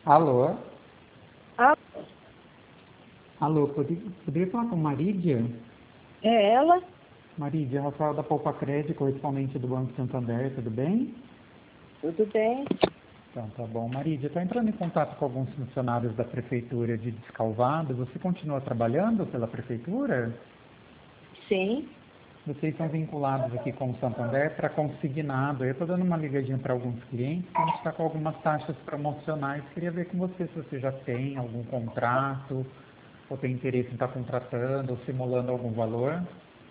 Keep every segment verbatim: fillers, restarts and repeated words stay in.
Alô? Ah, Alô, poderia, poderia falar com Marídia? é ela? Marídia, Rafael da Poupa Crédito, correspondente do Banco Santander, tudo bem? Tudo bem? Então, tá bom. Marídia, estou entrando em contato com alguns funcionários da Prefeitura de Descalvado. Você continua trabalhando pela Prefeitura? Sim. Vocês são vinculados aqui com o Santander para consignado. Eu estou dando uma ligadinha para alguns clientes, a gente está com algumas taxas promocionais. Queria ver com você se você já tem algum contrato, ou tem interesse em estar contratando, ou simulando algum valor.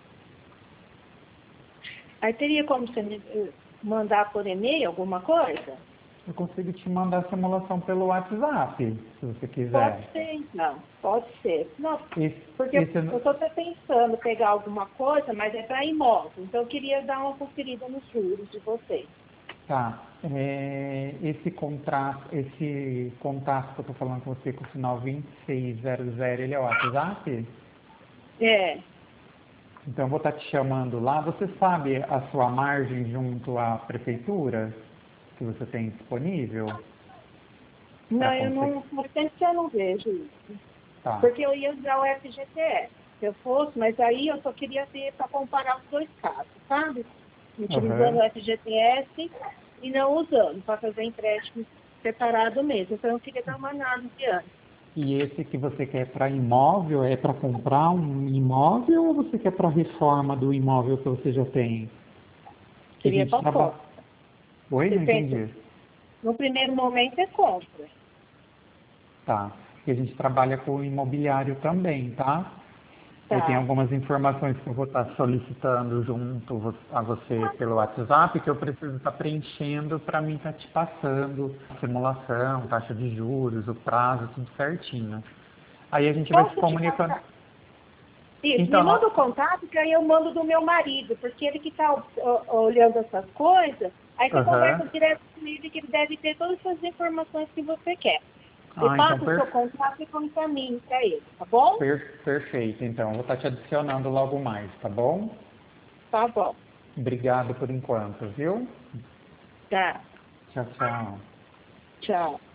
Aí teria como você me eh, mandar por e-mail alguma coisa? Eu consigo te mandar a simulação pelo WhatsApp, se você Pode quiser. ser, então. Pode ser. Não, Esse, porque esse, eu estou até pensando em pegar alguma coisa, mas é para imóvel. Então eu queria dar uma conferida nos juros de vocês. tá. É, esse contrato, esse contato que eu estou falando com você com o final vinte e seis zero zero, ele é o WhatsApp? É. Então eu vou estar te chamando lá. Você sabe a sua margem junto à prefeitura que você tem disponível para Não, eu conseguir? não. Faz tempo que eu não vejo isso. Tá. Porque eu ia usar o F G T S, se eu fosse, mas aí eu só queria ver para comparar os dois casos, sabe? Utilizando Aham. o F G T S e não usando, para fazer empréstimo separado mesmo. Então eu queria dar uma análise antes. E esse que você quer para imóvel é para comprar um imóvel ou você quer para reforma do imóvel que você já tem? Que a Queria gente para trabalha. compra. Oi, Você não pensa, entendi. no primeiro momento é compra. Tá. Que a gente trabalha com imobiliário também, tá? Eu tenho Tá. algumas informações que eu vou estar solicitando junto vo- a você pelo WhatsApp, que eu preciso estar preenchendo para mim estar te passando a simulação, taxa de juros, o prazo, tudo certinho. Aí a gente vai se Posso te comunicando. passar? Isso, me Então, manda ó, o contato que aí eu mando do meu marido, porque ele que está olhando essas coisas, aí você aham. conversa direto com ele que ele deve ter todas essas informações que você quer. E Ah, então passa o seu per- contato e encaminho para ele, tá bom? per- perfeito. Então, vou estar te adicionando logo mais, tá bom? Tá bom. Obrigado por enquanto, viu? Tá. Tchau, tchau. Tchau.